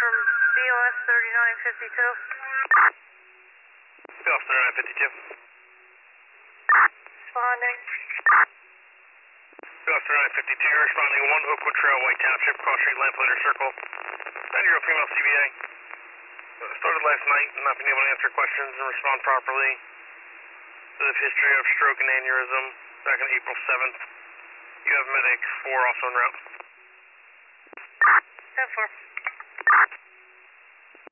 from BOS 3952. BOS 3952. Responding. BOS 3952, you're responding 1 Oakwood Trail, White Township, Cross Street, Lamplighter Circle. 9-year-old female CBA. Started last night, not being able to answer questions and respond properly. The history of stroke and aneurysm back on April 7th. You have medic 4 also en route. 10-4.